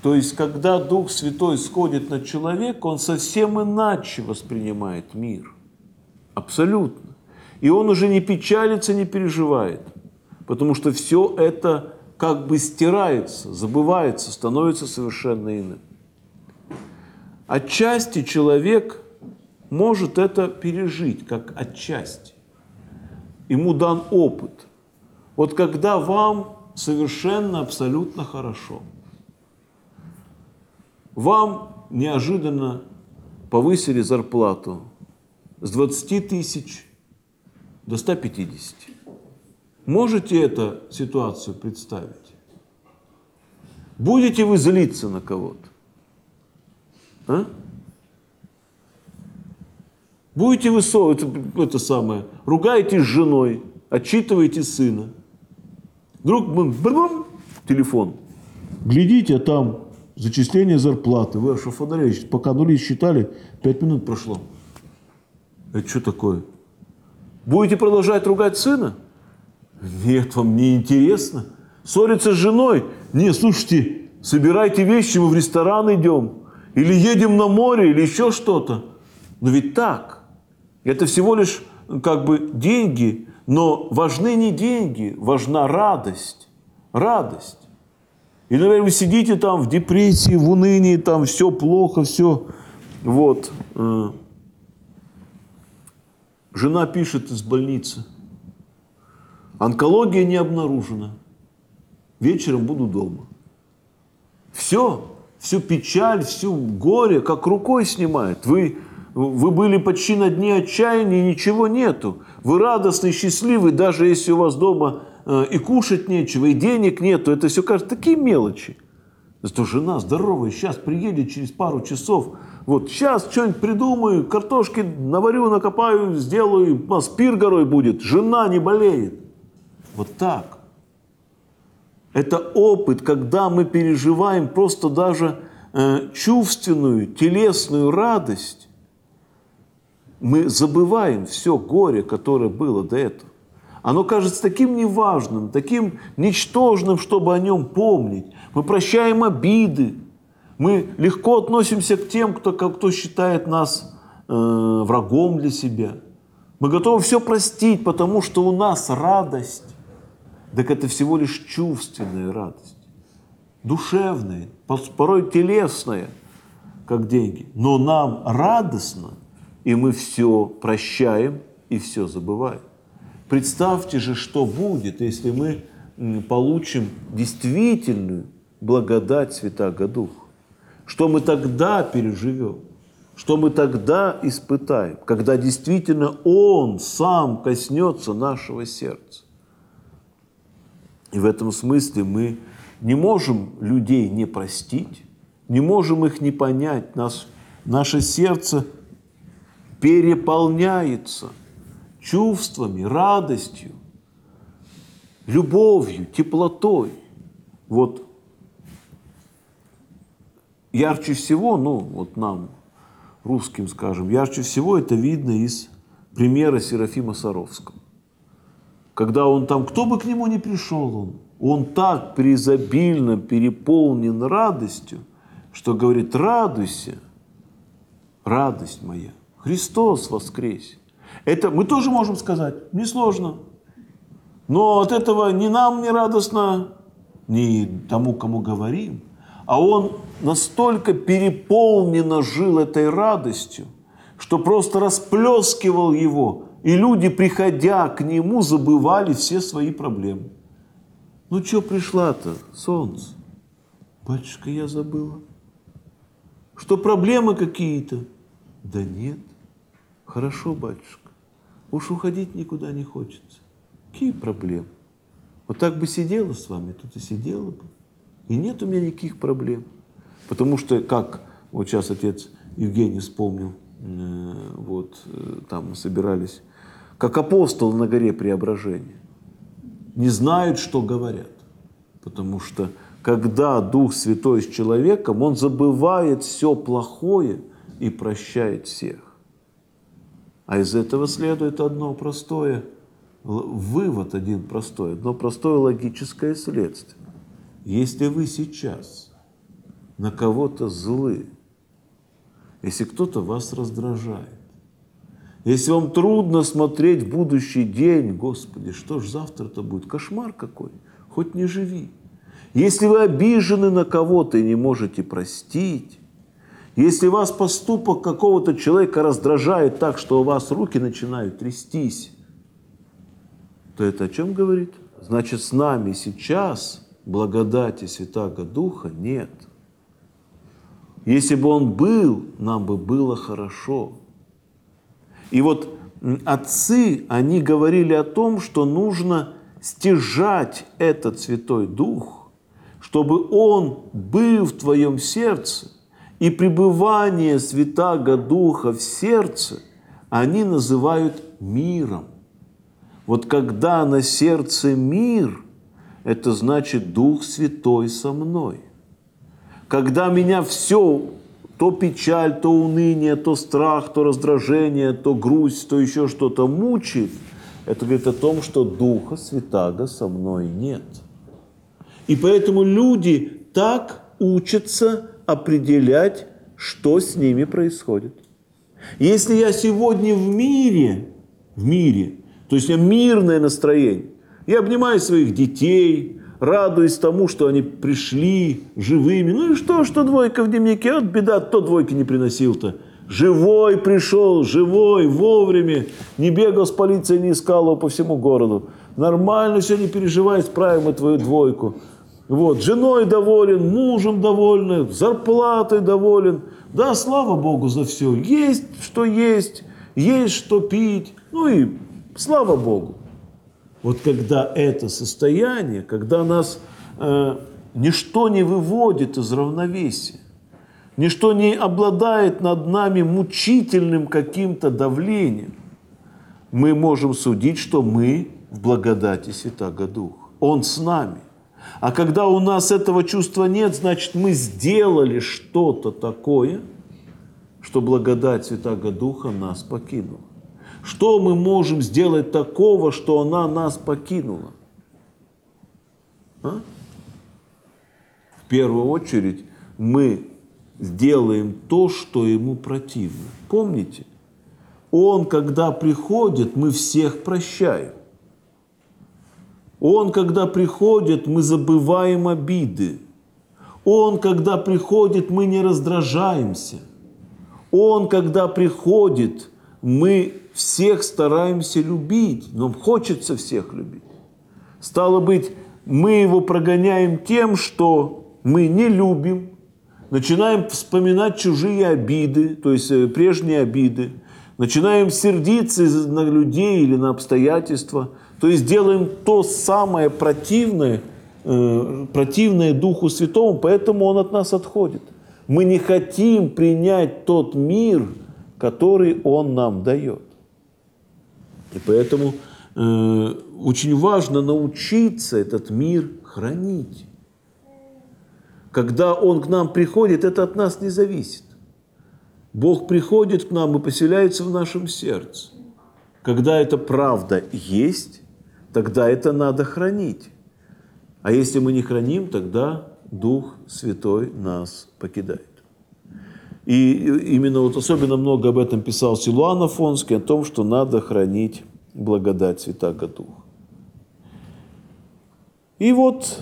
То есть, когда Дух Святой сходит на человека, он совсем иначе воспринимает мир. Абсолютно. И он уже не печалится, не переживает. Потому что все это как бы стирается, забывается, становится совершенно иным. Отчасти человек может это пережить, как отчасти. Ему дан опыт. Вот когда вам совершенно, абсолютно хорошо, вам неожиданно повысили зарплату с 20 тысяч до 150. Можете эту ситуацию представить? Будете вы злиться на кого-то? А? Будете вы ругаетесь с женой, отчитываете сына. Вдруг телефон. Глядите, а там зачисление зарплаты. Вы аж офонареете. Пока нули считали, 5 минут прошло. Это что такое? Будете продолжать ругать сына? Нет, вам не интересно. Ссориться с женой? Не, слушайте, собирайте вещи, мы в ресторан идем. Или едем на море, или еще что-то. Но ведь так. Это всего лишь как бы деньги, но важны не деньги, важна радость. Радость. И, наверное, вы сидите там в депрессии, в унынии, там все плохо, все. Вот. Жена пишет из больницы. Онкология не обнаружена. Вечером буду дома. Все. Всю печаль, всю горе как рукой снимает. Вы были почти на дне отчаяния, ничего нету. Вы радостны, счастливы, даже если у вас дома и кушать нечего, и денег нету. Это все кажется такие мелочи. Зато жена здоровая, сейчас приедет через пару часов. Вот сейчас что-нибудь придумаю, картошки наварю, накопаю, сделаю, у нас пир горой будет. Жена не болеет. Вот так. Это опыт, когда мы переживаем просто даже чувственную, телесную радость. Мы забываем все горе, которое было до этого. Оно кажется таким неважным, таким ничтожным, чтобы о нем помнить. Мы прощаем обиды. Мы легко относимся к тем, кто считает нас врагом для себя. Мы готовы все простить, потому что у нас радость. Так это всего лишь чувственная радость. Душевная, порой телесная, как деньги. Но нам радостно, и мы все прощаем и все забываем. Представьте же, что будет, если мы получим действительную благодать Святаго Духа. Что мы тогда переживем? Что мы тогда испытаем, когда действительно Он сам коснется нашего сердца? И в этом смысле мы не можем людей не простить, не можем их не понять. Наше сердце переполняется чувствами, радостью, любовью, теплотой. Вот ярче всего, вот нам, русским скажем, ярче всего это видно из примера Серафима Саровского. Когда он там, кто бы к нему ни пришел, он так преизобильно переполнен радостью, что говорит: радуйся, радость моя, Христос воскресе. Это мы тоже можем сказать, несложно. Но от этого ни нам не радостно, ни тому, кому говорим. А он настолько переполненно жил этой радостью, что просто расплескивал его. И люди, приходя к нему, забывали все свои проблемы. Ну, что пришла-то, солнце? Батюшка, я забыла. Что проблемы какие-то? Да нет. Хорошо, батюшка. Уж уходить никуда не хочется. Какие проблемы? Вот так бы сидела с вами, тут и сидела бы. И нет у меня никаких проблем. Потому что, как вот сейчас отец Евгений вспомнил, там мы собирались, как апостолы на горе Преображения. Не знают, что говорят. Потому что, когда Дух Святой с человеком, он забывает все плохое и прощает всех. А из этого следует одно простое, вывод один простой, одно простое логическое следствие. Если вы сейчас на кого-то злы, если кто-то вас раздражает, если вам трудно смотреть в будущий день, Господи, что ж завтра-то будет? Кошмар какой, хоть не живи. Если вы обижены на кого-то и не можете простить, если вас поступок какого-то человека раздражает так, что у вас руки начинают трястись, то это о чем говорит? Значит, с нами сейчас благодати Святаго Духа нет. Если бы Он был, нам бы было хорошо. И вот отцы, они говорили о том, что нужно стяжать этот Святой Дух, чтобы Он был в твоем сердце, и пребывание Святаго Духа в сердце они называют миром. Вот когда на сердце мир, это значит Дух Святой со мной. Когда меня все, то печаль, то уныние, то страх, то раздражение, то грусть, то еще что-то мучает, это говорит о том, что Духа Святаго со мной нет. И поэтому люди так учатся определять, что с ними происходит. Если я сегодня в мире, то есть у меня мирное настроение, я обнимаю своих детей, радуюсь тому, что они пришли живыми. Ну и что двойка в дневнике? Вот беда, кто двойки не приносил-то. Живой пришел, живой, вовремя, не бегал с полицией, не искал его по всему городу. Нормально все, не переживай, справим мы твою двойку. Вот, женой доволен, мужем доволен, зарплатой доволен. Да, слава Богу за все. Есть, что пить. Ну и слава Богу. Вот когда это состояние, когда нас ничто не выводит из равновесия, ничто не обладает над нами мучительным каким-то давлением, мы можем судить, что мы в благодати Святаго Духа. Он с нами. А когда у нас этого чувства нет, значит, мы сделали что-то такое, что благодать Святаго Духа нас покинула. Что мы можем сделать такого, что она нас покинула? В первую очередь мы сделаем то, что ему противно. Помните? Он, когда приходит, мы всех прощаем. Он, когда приходит, мы забываем обиды. Он, когда приходит, мы не раздражаемся. Он, когда приходит, мы всех стараемся любить. Нам хочется всех любить. Стало быть, мы его прогоняем тем, что мы не любим, начинаем вспоминать чужие обиды, то есть прежние обиды, начинаем сердиться на людей или на обстоятельства, то есть делаем то самое противное Духу Святому, поэтому Он от нас отходит. Мы не хотим принять тот мир, который Он нам дает. И поэтому очень важно научиться этот мир хранить. Когда Он к нам приходит, это от нас не зависит. Бог приходит к нам и поселяется в нашем сердце. Когда эта правда есть, тогда это надо хранить. А если мы не храним, тогда Дух Святой нас покидает. И именно вот особенно много об этом писал Силуан Афонский, о том, что надо хранить благодать Святаго Духа. И вот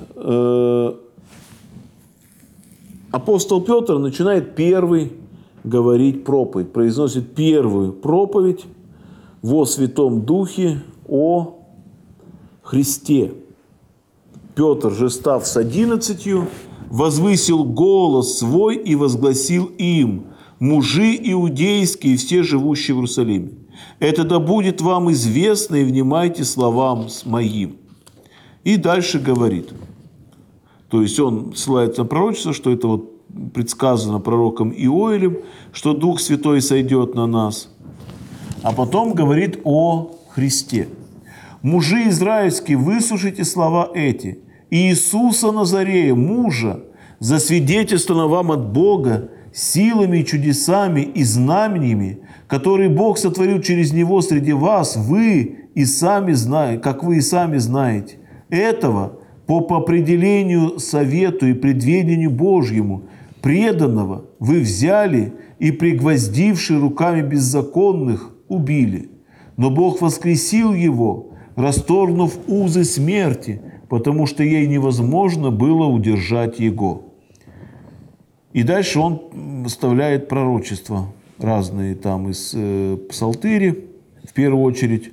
апостол Петр начинает первый говорить проповедь, произносит первую проповедь во Святом Духе о Христе. Петр же, став с 11, возвысил голос свой и возгласил им: мужи иудейские, все живущие в Иерусалиме, это да будет вам известно, и внимайте словам моим. И дальше говорит. То есть он ссылается на пророчество, что это вот предсказано пророком Иоилем, что Дух Святой сойдет на нас. А потом говорит о Христе. «Мужи израильские, выслушайте слова эти. Иисуса Назарея, мужа, засвидетельствовано вам от Бога силами и чудесами и знамениями, которые Бог сотворил через Него среди вас, вы и сами знаете, как вы и сами знаете. Этого по определению совету и предведению Божьему, преданного вы взяли и, пригвоздивши руками беззаконных, убили. Но Бог воскресил его, расторгнув узы смерти, потому что ей невозможно было удержать его». И дальше он вставляет пророчества разные там из Псалтыри, в первую очередь.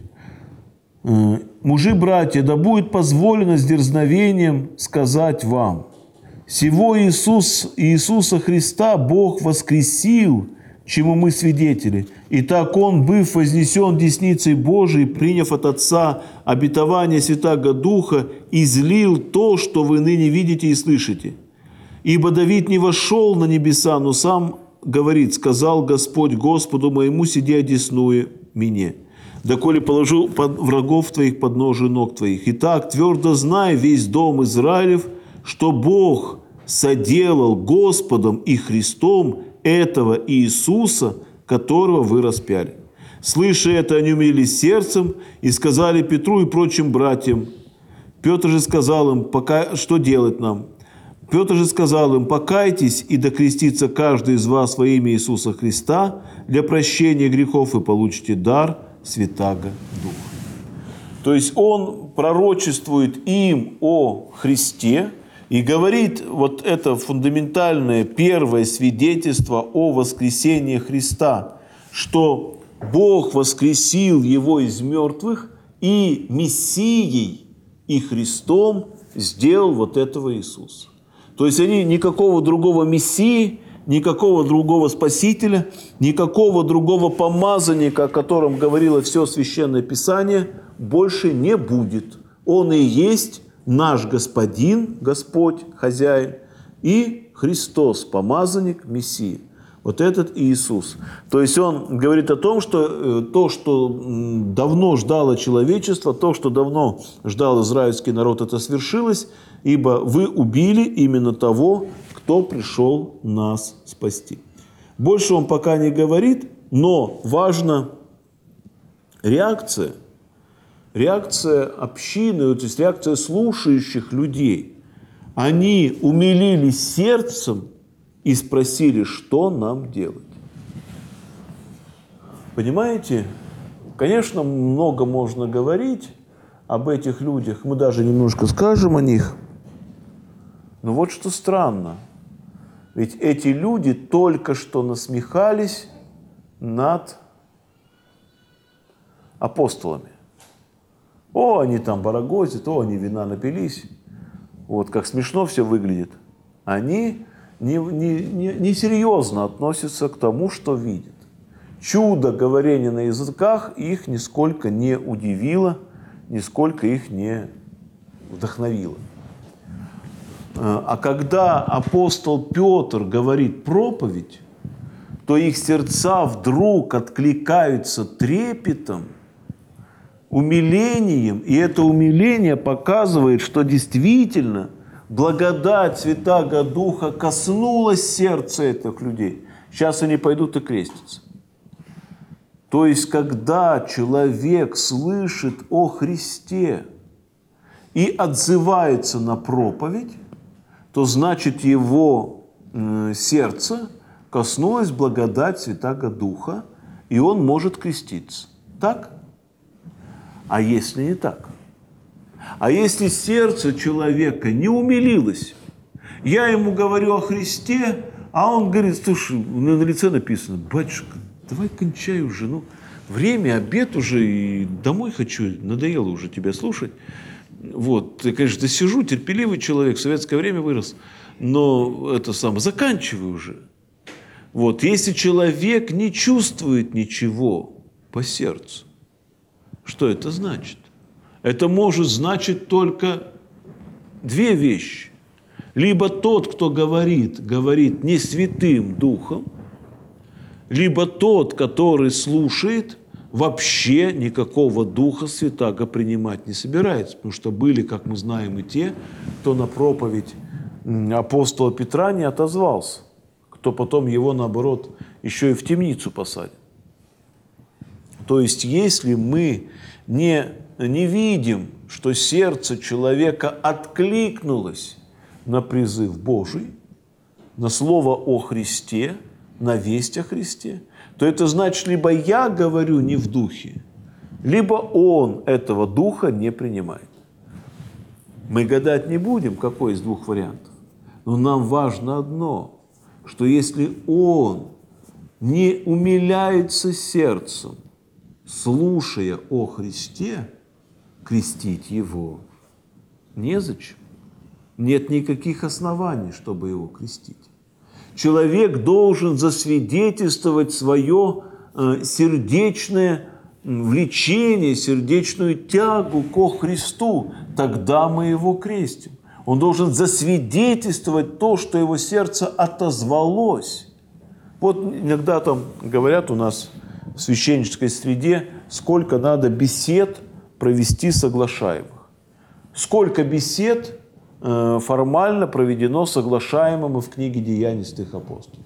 «Мужи, братья, да будет позволено с дерзновением сказать вам: сего Иисуса Христа Бог воскресил, чему мы свидетели. Итак, Он, быв вознесен десницей Божией, приняв от Отца обетование Святаго Духа, излил то, что вы ныне видите и слышите. Ибо Давид не вошел на небеса, но сам говорит: сказал Господь Господу моему: сиди одесную мне, доколе положу врагов твоих под ножи ног твоих. Итак, твердо знай, весь дом Израилев, что Бог соделал Господом и Христом этого Иисуса, которого вы распяли. Слыша это, они умилились сердцем и сказали Петру и прочим братьям. Петр же сказал им: что делать нам? Петр же сказал им: покайтесь и докрестится каждый из вас во имя Иисуса Христа для прощения грехов, и получите дар Святаго Духа. То есть он пророчествует им о Христе и говорит вот это фундаментальное первое свидетельство о воскресении Христа, что Бог воскресил его из мертвых и Мессией и Христом сделал вот этого Иисуса. То есть они никакого другого Мессии, никакого другого Спасителя, никакого другого помазанника, о котором говорило все Священное Писание, больше не будет. Он и есть наш Господин, Господь, Хозяин, и Христос, помазанник, Мессия. Вот этот Иисус. То есть он говорит о том, что то, что давно ждало человечество, то, что давно ждал израильский народ, это свершилось, ибо вы убили именно того, кто пришел нас спасти. Больше он пока не говорит, но важна реакция общины, то есть реакция слушающих людей. Они умилились сердцем и спросили, что нам делать. Понимаете? Конечно, много можно говорить об этих людях, мы даже немножко скажем о них. Но вот что странно. Ведь эти люди только что насмехались над апостолами. О, они там барагозят, о, они вина напились. Вот как смешно все выглядит. Они несерьезно относятся к тому, что видят. Чудо говорения на языках их нисколько не удивило, нисколько их не вдохновило. А когда апостол Петр говорит проповедь, то их сердца вдруг откликаются трепетом, умилением, и это умиление показывает, что действительно благодать Святаго Духа коснулась сердца этих людей. Сейчас они пойдут и крестятся. То есть, когда человек слышит о Христе и отзывается на проповедь, то значит его сердце коснулась благодать Святаго Духа, и он может креститься. Так? А если не так? А если сердце человека не умилилось, я ему говорю о Христе, а он говорит: слушай, на лице написано: батюшка, давай кончай уже, ну, время, обед уже, и домой хочу, надоело уже тебя слушать. Вот, я, конечно, сижу, терпеливый человек, в советское время вырос, но это самое, заканчивай уже. Вот, если человек не чувствует ничего по сердцу, что это значит? Это может значить только две вещи. Либо тот, кто говорит не Святым Духом, либо тот, который слушает, вообще никакого Духа Святаго принимать не собирается. Потому что были, как мы знаем, и те, кто на проповедь апостола Петра не отозвался, кто потом его, наоборот, еще и в темницу посадит. То есть, если мы не видим, что сердце человека откликнулось на призыв Божий, на слово о Христе, на весть о Христе, то это значит, либо я говорю не в духе, либо он этого духа не принимает. Мы гадать не будем, какой из двух вариантов. Но нам важно одно, что если он не умиляется сердцем, слушая о Христе, крестить его незачем. Нет никаких оснований, чтобы его крестить. Человек должен засвидетельствовать свое сердечное влечение, сердечную тягу ко Христу. Тогда мы его крестим. Он должен засвидетельствовать то, что его сердце отозвалось. Вот иногда там говорят у нас в священнической среде, сколько надо бесед провести соглашаемых. Сколько бесед формально проведено соглашаемым в книге «Деяний святых апостолов».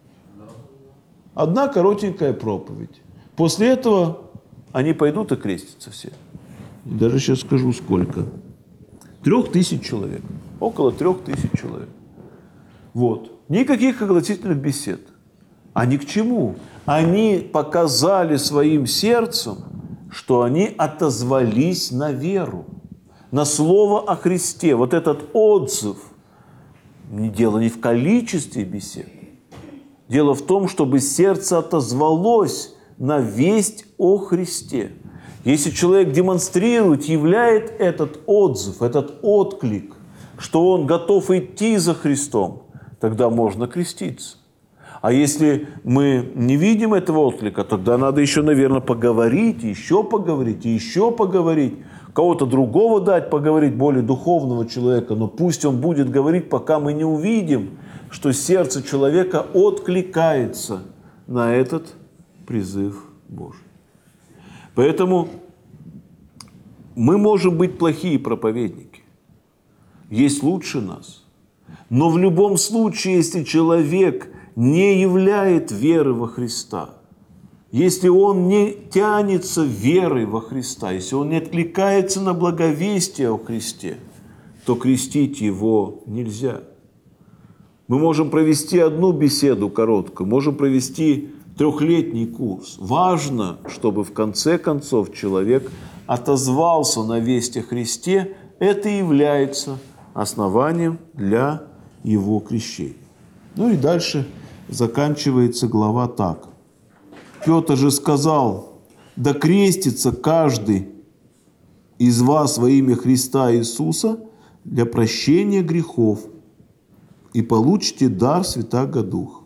Одна коротенькая проповедь. После этого они пойдут и крестятся все. Даже сейчас скажу, сколько. 3000 человек. Около 3000 человек. Вот. Никаких огласительных бесед. А ни к чему. Они показали своим сердцем, что они отозвались на веру, на слово о Христе. Вот этот отзыв. Дело не в количестве бесед. Дело в том, чтобы сердце отозвалось на весть о Христе. Если человек демонстрирует, являет этот отзыв, этот отклик, что он готов идти за Христом, тогда можно креститься. А если мы не видим этого отклика, тогда надо еще, наверное, поговорить, еще поговорить, и еще поговорить. Кого-то другого дать поговорить, более духовного человека, но пусть он будет говорить, пока мы не увидим, что сердце человека откликается на этот призыв Божий. Поэтому мы можем быть плохие проповедники. Есть лучше нас. Но в любом случае, если человек не являет веры во Христа, если он не тянется верой во Христа, если он не откликается на благовестие о Христе, то крестить его нельзя. Мы можем провести одну беседу короткую, можем провести 3-летний курс. Важно, чтобы в конце концов человек отозвался на весть о Христе. Это является основанием для его крещения. Ну и дальше заканчивается глава так. Петр же сказал: да крестится каждый из вас во имя Христа Иисуса для прощения грехов, и получите дар Святаго Духа.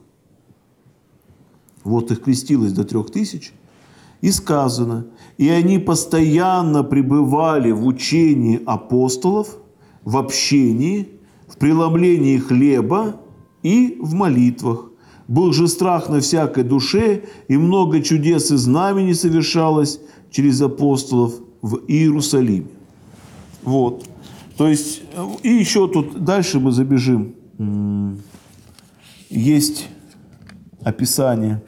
Вот их крестилось до 3000. И сказано: и они постоянно пребывали в учении апостолов, в общении, в преломлении хлеба и в молитвах. Был же страх на всякой душе, и много чудес и знамений совершалось через апостолов в Иерусалиме. Вот. То есть, и еще тут дальше мы забежим. Есть описание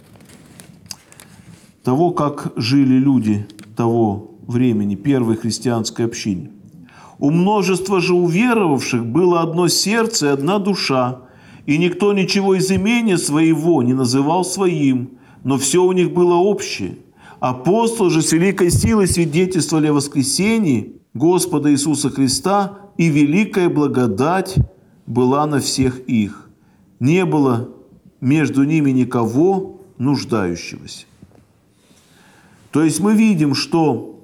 того, как жили люди того времени, первой христианской общины. У множества же уверовавших было одно сердце и одна душа, и никто ничего из имения своего не называл своим, но все у них было общее. Апостолы же с великой силой свидетельствовали о воскресении Господа Иисуса Христа, и великая благодать была на всех их. Не было между ними никого нуждающегося. То есть мы видим, что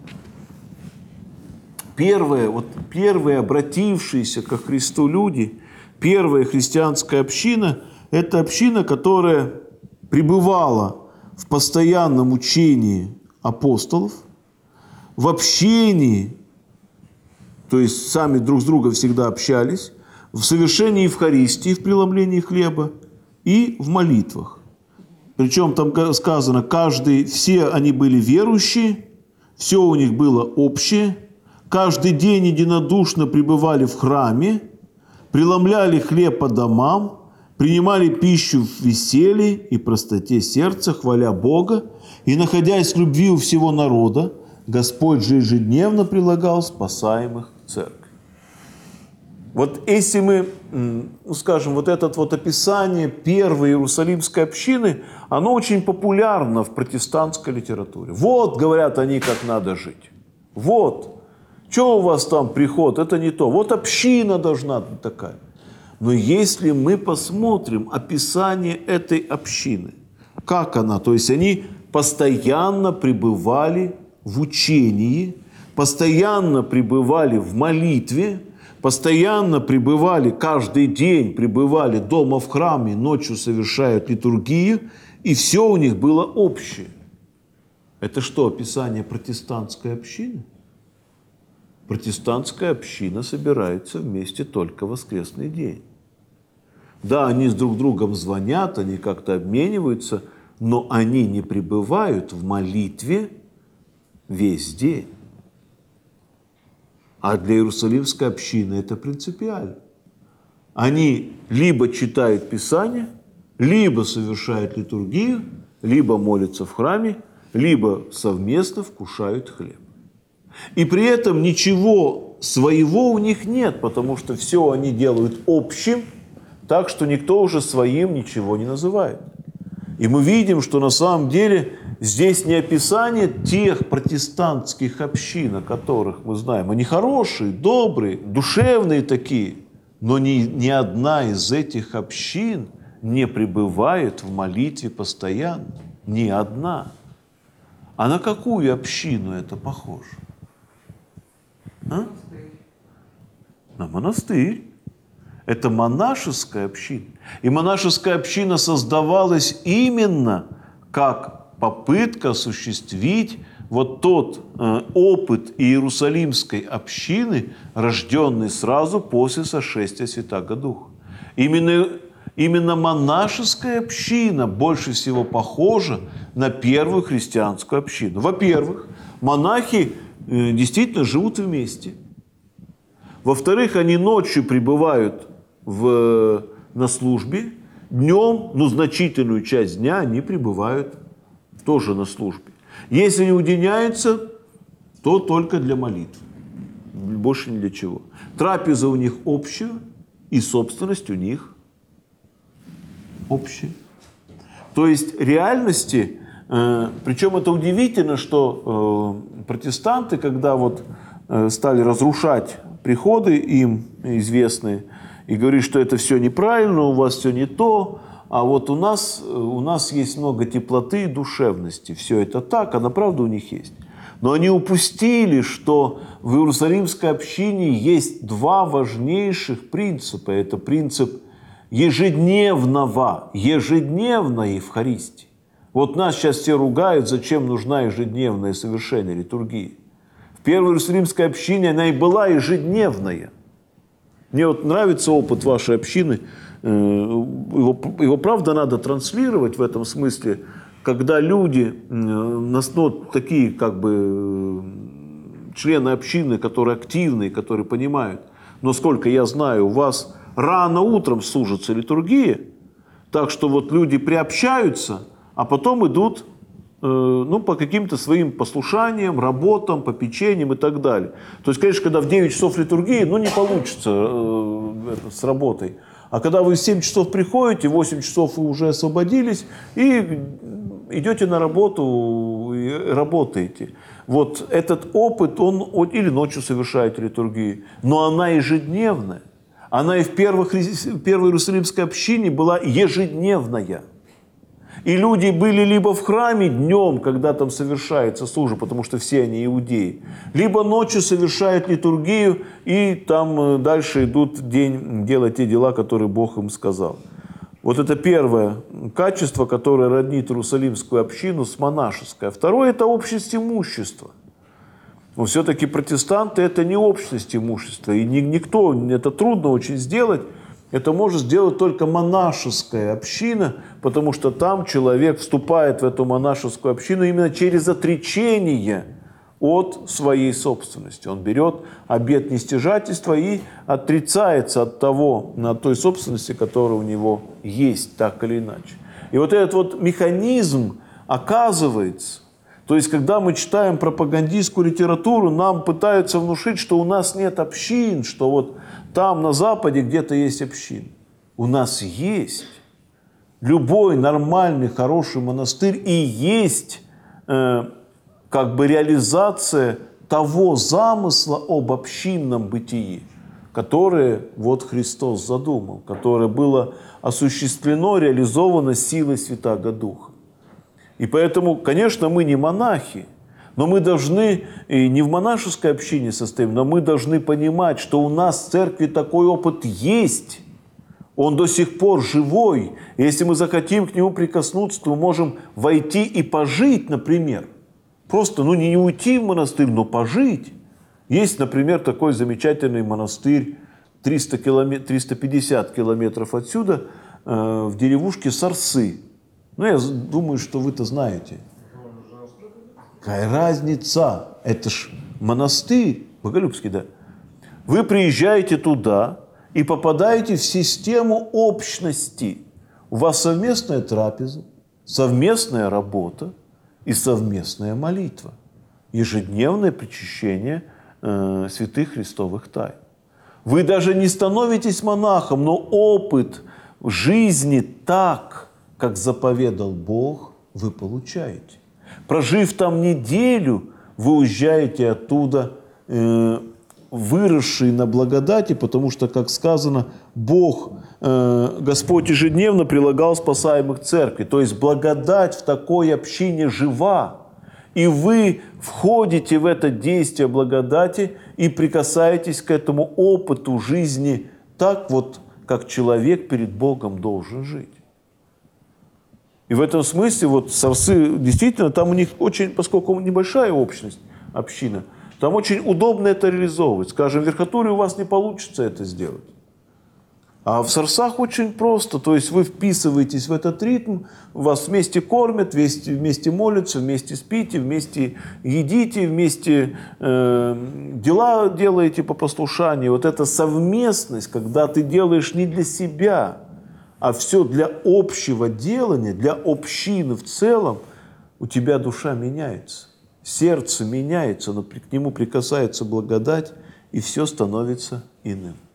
первые обратившиеся ко Христу люди, первая христианская община – это община, которая пребывала в постоянном учении апостолов, в общении, то есть сами друг с другом всегда общались, в совершении Евхаристии, в преломлении хлеба и в молитвах. Причем там сказано, все они были верующие, все у них было общее, каждый день единодушно пребывали в храме, преломляли хлеб по домам, принимали пищу в веселье и простоте сердца, хваля Бога, и, находясь в любви у всего народа, Господь же ежедневно прилагал спасаемых к церкви. Вот если мы, ну, скажем, вот это вот описание первой Иерусалимской общины, оно очень популярно в протестантской литературе. Вот, говорят они, как надо жить. Вот. Что у вас там приход? Это не то. Вот община должна быть такая. Но если мы посмотрим описание этой общины, как она, то есть они постоянно пребывали в учении, постоянно пребывали в молитве, постоянно пребывали, каждый день пребывали дома в храме, ночью совершают литургию, и все у них было общее. Это что, описание протестантской общины? Протестантская община собирается вместе только в воскресный день. Да, они с друг другом звонят, они как-то обмениваются, но они не пребывают в молитве весь день. А для Иерусалимской общины это принципиально. Они либо читают Писание, либо совершают литургию, либо молятся в храме, либо совместно вкушают хлеб. И при этом ничего своего у них нет, потому что все они делают общим, так что никто уже своим ничего не называет. И мы видим, что на самом деле здесь не описание тех протестантских общин, о которых мы знаем. Они хорошие, добрые, душевные такие. Но ни одна из этих общин не пребывает в молитве постоянно. Ни одна. А на какую общину это похоже? А? На монастырь. Это монашеская община. И монашеская община создавалась именно как попытка осуществить вот тот опыт Иерусалимской общины, рожденный сразу после сошествия Святаго Духа. Именно монашеская община больше всего похожа на первую христианскую общину. Во-первых, монахи действительно живут вместе. Во-вторых, они ночью пребывают на службе, днем, значительную часть дня они пребывают тоже на службе. Если не уединяются, то только для молитв, больше ни для чего. Трапеза у них общая, и собственность у них общая. То есть реальности, причем это удивительно, что протестанты, когда вот стали разрушать приходы им известные, и говорит, что это все неправильно, у вас все не то, а вот у нас есть много теплоты и душевности. Все это так, а на правду у них есть. Но они упустили, что в Иерусалимской общине есть два важнейших принципа. Это принцип ежедневной Евхаристии. Вот нас сейчас все ругают, зачем нужна ежедневное совершение литургии. В первой Иерусалимской общине она и была ежедневная. Мне вот нравится опыт вашей общины, его правда надо транслировать в этом смысле, когда люди, такие как бы члены общины, которые активные, которые понимают, но сколько я знаю, у вас рано утром служится литургия, так что вот люди приобщаются, а потом идут по каким-то своим послушаниям, работам, попечениям и так далее. То есть, конечно, когда в 9 часов литургии, не получится с работой. А когда вы в 7 часов приходите, в 8 часов вы уже освободились и идете на работу и работаете. Вот этот опыт, он или ночью совершаете литургию, но она ежедневная. Она и в первой Иерусалимской общине была ежедневная. И люди были либо в храме днем, когда там совершается служба, потому что все они иудеи, либо ночью совершают литургию, и там дальше идут день делать те дела, которые Бог им сказал. Вот это первое качество, которое роднит Иерусалимскую общину с монашеской. А второе – это общность имущества. Но все-таки протестанты – это не общность имущества. И никто, это трудно очень сделать. Это может сделать только монашеская община, потому что там человек вступает в эту монашескую общину именно через отречение от своей собственности. Он берет обет нестяжательства и отрицается от той собственности, которая у него есть, так или иначе. И вот этот вот механизм оказывается, то есть когда мы читаем пропагандистскую литературу, нам пытаются внушить, что у нас нет общин, что вот там на Западе где-то есть община. У нас есть. Любой нормальный, хороший монастырь и есть как бы реализация того замысла об общинном бытии, которое вот Христос задумал, которое было осуществлено, реализовано силой Святаго Духа. И поэтому, конечно, мы не монахи, но мы должны, и не в монашеской общине состоим, но мы должны понимать, что у нас в церкви такой опыт есть. Он до сих пор живой. И если мы захотим к нему прикоснуться, то мы можем войти и пожить, например. Просто, не уйти в монастырь, но пожить. Есть, например, такой замечательный монастырь 350 километров отсюда, в деревушке Сарсы. Я думаю, что вы-то знаете. Какая разница? Это ж монастырь, Боголюбский, да. Вы приезжаете туда и попадаете в систему общности. У вас совместная трапеза, совместная работа и совместная молитва. Ежедневное причащение святых христовых тайн. Вы даже не становитесь монахом, но опыт жизни так, как заповедал Бог, вы получаете. Прожив там неделю, вы уезжаете оттуда, выросшие на благодати, потому что, как сказано, Бог, Господь ежедневно прилагал спасаемых к церкви. То есть благодать в такой общине жива. И вы входите в это действие благодати и прикасаетесь к этому опыту жизни так вот, как человек перед Богом должен жить. И в этом смысле вот Сарсы, действительно, там у них очень, поскольку небольшая общность, община, там очень удобно это реализовывать. Скажем, в Верхотурье у вас не получится это сделать. А в Сарсах очень просто. То есть вы вписываетесь в этот ритм, вас вместе кормят, вместе молятся, вместе спите, вместе едите, вместе дела делаете по послушанию. Вот эта совместность, когда ты делаешь не для себя, а все для общего делания, для общины в целом, у тебя душа меняется, сердце меняется, но к нему прикасается благодать, и все становится иным.